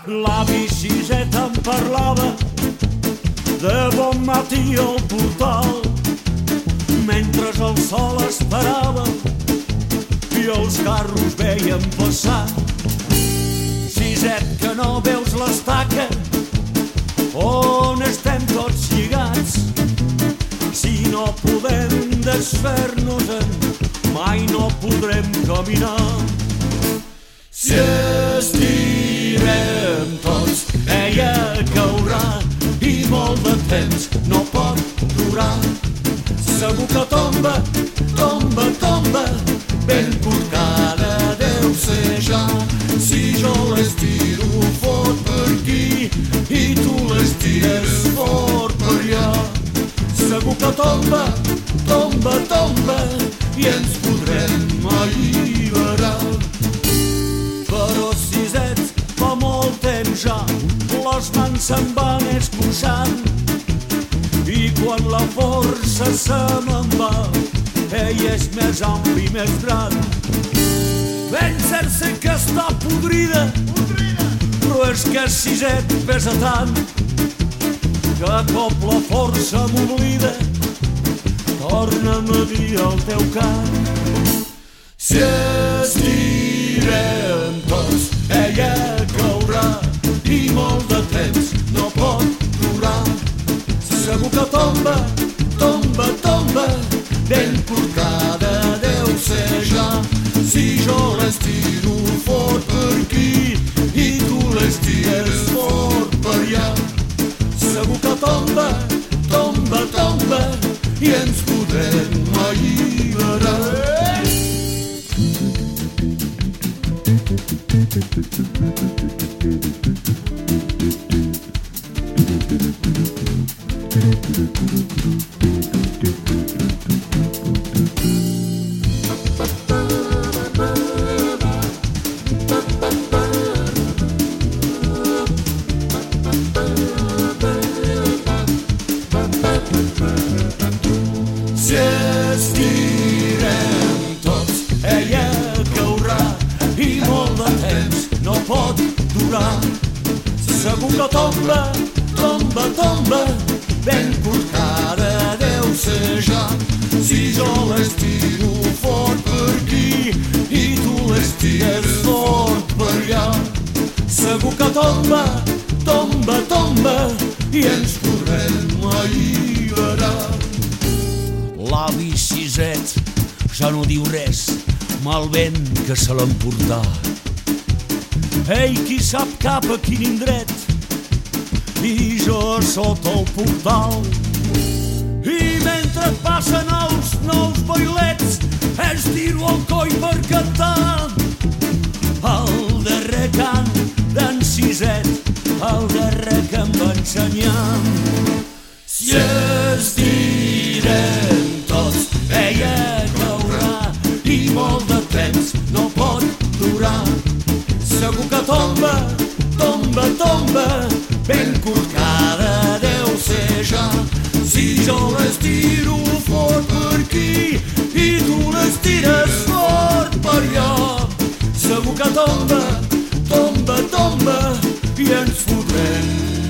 L'avi Siset em parlava de bon matí al portal, mentre el sol esperava i els carros veien passar. Siset, que no veus l'estaca on estem tots lligats? Si no podem desfer-nos-en, mai no podrem caminar. Si estirem tots, ella caurà i molt de temps no pot durar. Segur que tomba, tomba, tomba, ben corcada deu ser ja. Si jo l'estiro fort per aquí i tu l'estires fort per allà, segur que tomba, tomba, tomba i ens podrem alliberar. Però Siset, fa molt temps ja, les mans se'n van escurçant i quan la força se me'n va, ell és més ampli i més gran. Ben cert sé que està podrida, però és que Siset pesa tant que a cop la força m'oblida. Torna'm a dir el teu cant. Si estirem tots, ella caurà i molt de temps no pot durar. Segur que tomba, tomba, tomba, ben corcada deu ser ja. Si jo l'estiro fort per aquí i tu l'estires fort per allà, segur que tomba, tomba, tomba i ens podrem alliberar. Si estirem tots, ella caurà i molt de temps no pot durar. Segur que tomba, tomba, tomba, ben corcada deu ser ja. Si jo l'estiro fort per aquí i tu l'estires fort per allà, segur que tomba, tomba, tomba i ens podrem alliberar. L'avi Siset ja no diu res, mal vent que se l'emportà. Ei, qui sap cap a quin indret, i jo sota el portal. I mentre passen els nous bailets, estiro el coll per cantar el darrer cant d'en Siset, el darrer que em va ensenyar. Si estirem tots, ella caurà i molt de temps no pot durar. Segur que tomba, tomba, tomba, ben corcada deu ser ja. Si jo l'estiro fort per aquí i tu l'estires fort per allà, segur que tomba, tomba, tomba i ens fotrem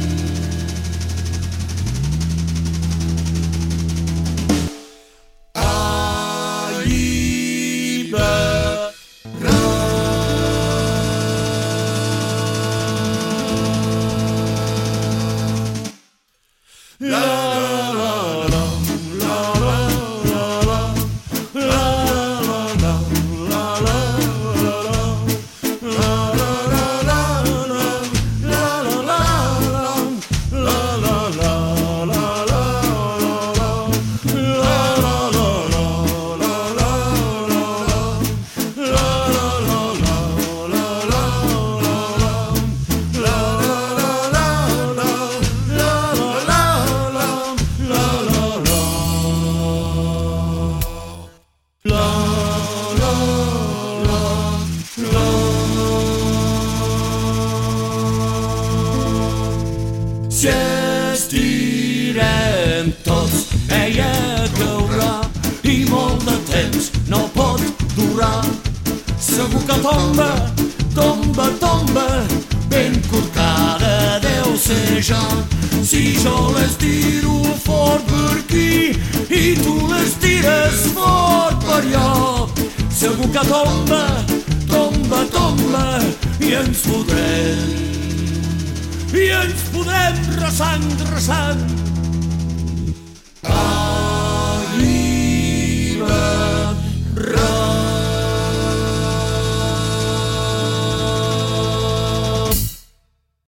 Si estirem tots, ella caurà i molt de temps no pot durar. Segur que tomba, tomba, tomba, ben corcada deu ser jo. Si jo les tiro fort per aquí i tu les tires fort per allò, segur que tomba, tomba, tomba i ens podrem resant, resant